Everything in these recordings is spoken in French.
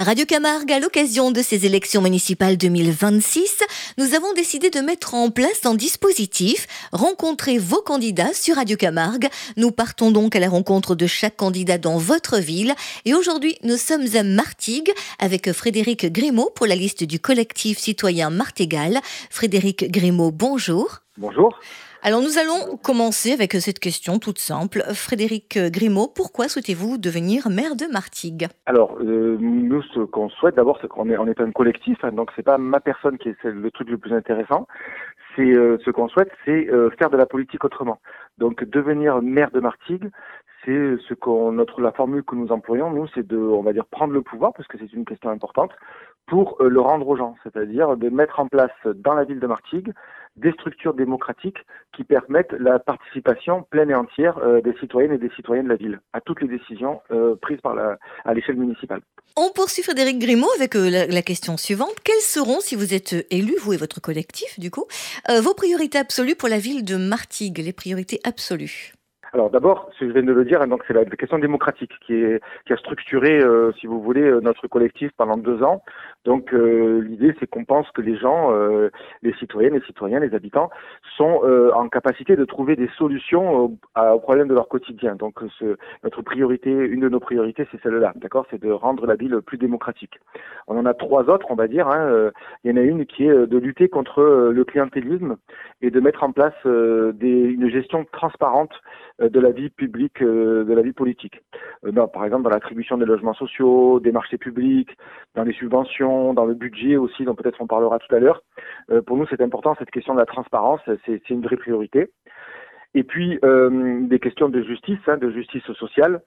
Radio Camargue, à l'occasion de ces élections municipales 2026, nous avons décidé de mettre en place un dispositif, rencontrer vos candidats sur Radio Camargue. Nous partons donc à la rencontre de chaque candidat dans votre ville. Et aujourd'hui, nous sommes à Martigues avec Frédéric Grimaud pour la liste du collectif citoyen Martégal. Frédéric Grimaud, bonjour. Bonjour. Alors nous allons commencer avec cette question toute simple. Frédéric Grimaud, pourquoi souhaitez-vous devenir maire de Martigues ? Alors, nous, ce qu'on souhaite d'abord, c'est qu'on est un collectif, hein, donc c'est pas ma personne qui est le truc le plus intéressant. C'est ce qu'on souhaite, c'est faire de la politique autrement. Donc, devenir maire de Martigues, c'est la formule que nous employons, nous, c'est de, on va dire, prendre le pouvoir, parce que c'est une question importante, pour le rendre aux gens, c'est-à-dire de mettre en place dans la ville de Martigues des structures démocratiques qui permettent la participation pleine et entière des citoyennes et des citoyens de la ville à toutes les décisions prises à l'échelle municipale. On poursuit Frédéric Grimaud avec la question suivante. Quelles seront, si vous êtes élu, vous et votre collectif du coup, vos priorités absolues pour la ville de Martigues, les priorités absolues ? Alors d'abord, ce que je viens de le dire, donc c'est la question démocratique qui a structuré, si vous voulez, notre collectif pendant 2 ans. Donc l'idée, c'est qu'on pense que les gens, les citoyennes, les citoyens, les habitants, sont en capacité de trouver des solutions aux problèmes de leur quotidien. Donc notre priorité, une de nos priorités, c'est celle-là, d'accord ? C'est de rendre la ville plus démocratique. On en a 3 autres, on va dire. Il y en a une qui est de lutter contre le clientélisme et de mettre en place une gestion transparente de la vie publique, de la vie politique. Par exemple, dans l'attribution des logements sociaux, des marchés publics, dans les subventions, dans le budget aussi, dont peut-être on parlera tout à l'heure. Pour nous, c'est important, cette question de la transparence, c'est une vraie priorité. Et puis, des questions de justice sociale,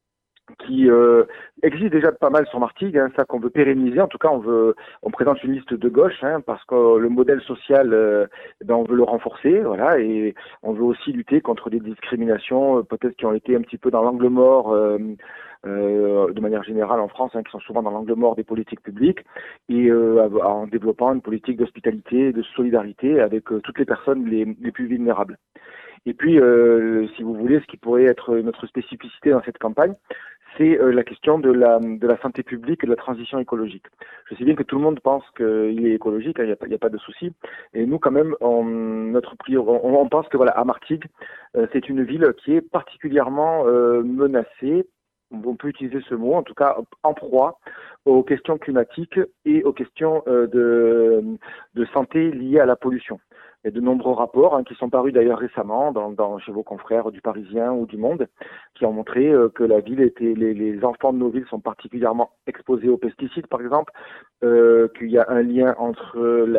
qui existe déjà pas mal sur Martigues, ça qu'on veut pérenniser. En tout cas, on présente une liste de gauche, parce que le modèle social, on veut le renforcer, voilà, et on veut aussi lutter contre des discriminations, peut-être qui ont été un petit peu dans l'angle mort, de manière générale en France, qui sont souvent dans l'angle mort des politiques publiques, et en développant une politique d'hospitalité et de solidarité avec toutes les personnes les plus vulnérables. Et puis, si vous voulez, ce qui pourrait être notre spécificité dans cette campagne, c'est la question de la santé publique et de la transition écologique. Je sais bien que tout le monde pense qu'il est écologique, il n'y a pas de souci. Et nous, quand même, on pense que voilà, à Martigues, c'est une ville qui est particulièrement menacée. On peut utiliser ce mot, en tout cas en proie aux questions climatiques et aux questions de santé liées à la pollution. Il y a de nombreux rapports qui sont parus d'ailleurs récemment chez vos confrères du Parisien ou du Monde, qui ont montré que la ville les enfants de nos villes sont particulièrement exposés aux pesticides, par exemple, qu'il y a un lien entre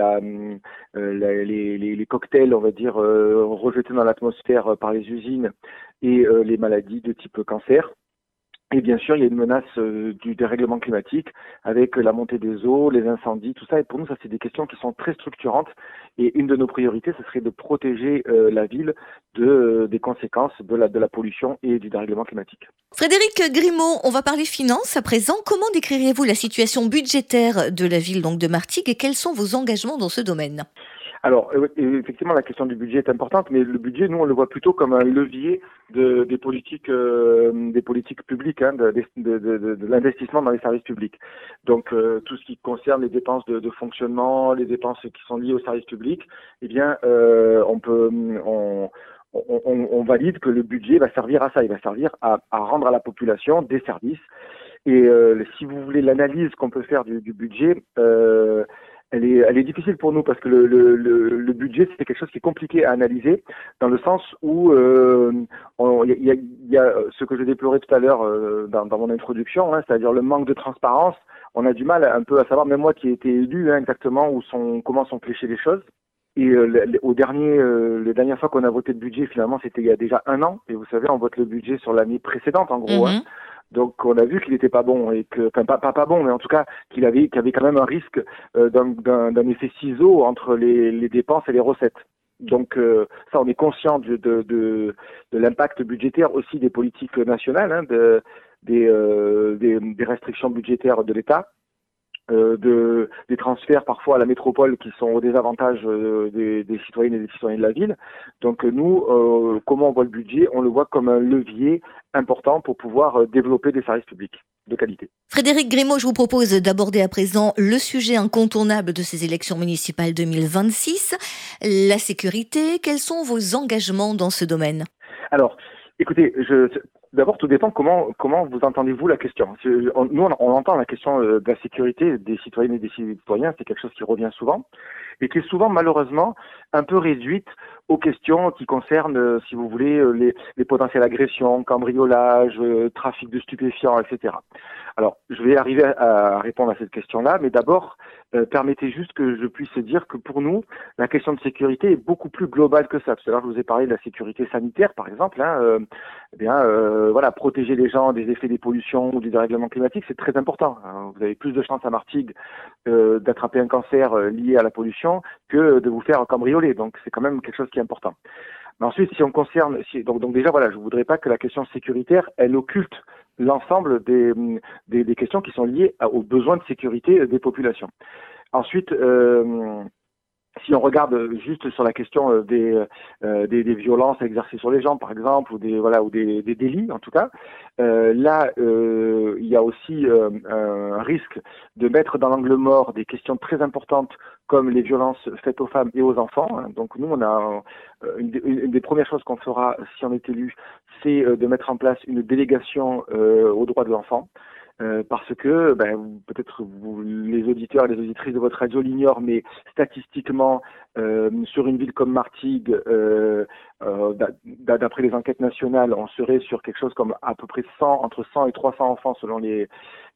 les cocktails, on va dire, rejetés dans l'atmosphère par les usines et les maladies de type cancer. Et bien sûr, il y a une menace du dérèglement climatique avec la montée des eaux, les incendies, tout ça. Et pour nous, ça, c'est des questions qui sont très structurantes. Et une de nos priorités, ce serait de protéger la ville des conséquences de la pollution et du dérèglement climatique. Frédéric Grimaud, on va parler finances à présent. Comment décrirez-vous la situation budgétaire de la ville donc de Martigues et quels sont vos engagements dans ce domaine ? Alors, effectivement, la question du budget est importante, mais le budget, nous, on le voit plutôt comme un levier des politiques publiques, de l'investissement dans les services publics. Donc, tout ce qui concerne les dépenses de fonctionnement, les dépenses qui sont liées aux services publics, eh bien, on valide que le budget va servir à ça. Il va servir à rendre à la population des services. Et si vous voulez l'analyse qu'on peut faire du budget, elle est difficile pour nous parce que le budget, c'est quelque chose qui est compliqué à analyser dans le sens où il y a ce que je déplorais tout à l'heure dans mon introduction, c'est-à-dire le manque de transparence. On a du mal un peu à savoir, même moi qui ai été élu, exactement comment sont fléchées les choses. Et les dernières fois qu'on a voté le budget, finalement, c'était il y a déjà 1 an. Et vous savez, on vote le budget sur l'année précédente, en gros. Donc on a vu qu'il n'était pas bon et pas bon, mais en tout cas qu'il y avait quand même un risque d'un effet ciseau entre les dépenses et les recettes. Donc ça, on est conscient de l'impact budgétaire aussi des politiques nationales, des restrictions budgétaires de l'État. Des transferts parfois à la métropole qui sont au désavantage des citoyennes et des citoyens de la ville. Donc nous, comment on voit le budget ? On le voit comme un levier important pour pouvoir développer des services publics. de qualité. Frédéric Grimaud, je vous propose d'aborder à présent le sujet incontournable de ces élections municipales 2026, la sécurité. Quels sont vos engagements dans ce domaine ? Alors, écoutez, d'abord, tout dépend comment vous entendez-vous la question. Nous, on entend la question de la sécurité des citoyennes et des citoyens, c'est quelque chose qui revient souvent, et qui est souvent, malheureusement, un peu réduite aux questions qui concernent, si vous voulez, les potentielles agressions, cambriolages, trafic de stupéfiants, etc. Alors, je vais arriver à répondre à cette question-là, mais d'abord, permettez juste que je puisse dire que pour nous, la question de sécurité est beaucoup plus globale que ça. Tout à l'heure, je vous ai parlé de la sécurité sanitaire, par exemple. Voilà, protéger les gens des effets des pollutions ou du dérèglement climatique, c'est très important. Vous avez plus de chances à Martigues d'attraper un cancer lié à la pollution que de vous faire cambrioler. Donc, c'est quand même quelque chose qui est important. Mais ensuite, donc déjà, voilà, je voudrais pas que la question sécuritaire, elle occulte l'ensemble des questions qui sont liées aux besoins de sécurité des populations. Ensuite, si on regarde juste sur la question des violences exercées sur les gens, par exemple, ou des délits, en tout cas, il y a aussi un risque de mettre dans l'angle mort des questions très importantes comme les violences faites aux femmes et aux enfants. Donc nous, on a une des premières choses qu'on fera si on est élu, c'est de mettre en place une délégation aux droits de l'enfant. Parce que peut-être les auditeurs et les auditrices de votre radio l'ignorent, mais statistiquement, sur une ville comme Martigues, d'après les enquêtes nationales, on serait sur quelque chose comme à peu près entre 100 et 300 enfants selon les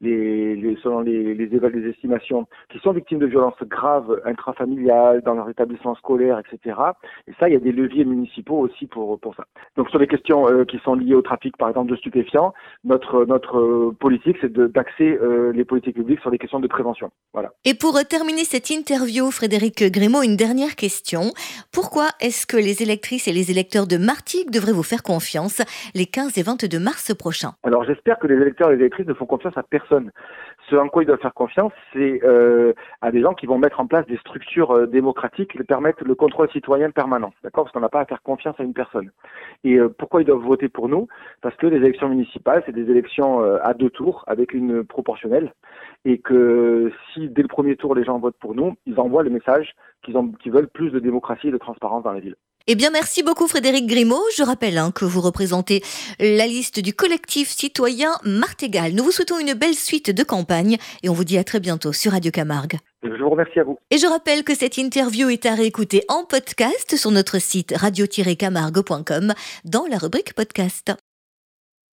estimations, qui sont victimes de violences graves intrafamiliales dans leur établissement scolaire, etc. Et ça, il y a des leviers municipaux aussi pour ça. Donc sur les questions qui sont liées au trafic, par exemple, de stupéfiants, notre politique, c'est d'axer les politiques publiques sur des questions de prévention. Voilà. Et pour terminer cette interview, Frédéric Grimaud, une dernière question. Pourquoi est-ce que les électrices et les électeurs de Martigues devraient vous faire confiance les 15 et 22 mars prochains ? Alors j'espère que les électeurs et les électrices ne font confiance à personne. Ce en quoi ils doivent faire confiance, c'est à des gens qui vont mettre en place des structures démocratiques qui permettent le contrôle citoyen permanent. D'accord ? Parce qu'on n'a pas à faire confiance à une personne. Et pourquoi ils doivent voter pour nous ? Parce que les élections municipales, c'est des élections à 2 tours avec une proportionnelle. Et que si dès le premier tour les gens votent pour nous, ils envoient le message qu'ils veulent plus de démocratie et de transparence dans la ville. Eh bien, merci beaucoup Frédéric Grimaud. Je rappelle que vous représentez la liste du collectif citoyen Martégal. Nous vous souhaitons une belle suite de campagne et on vous dit à très bientôt sur Radio Camargue. Je vous remercie à vous. Et je rappelle que cette interview est à réécouter en podcast sur notre site radio-camargue.com dans la rubrique podcast.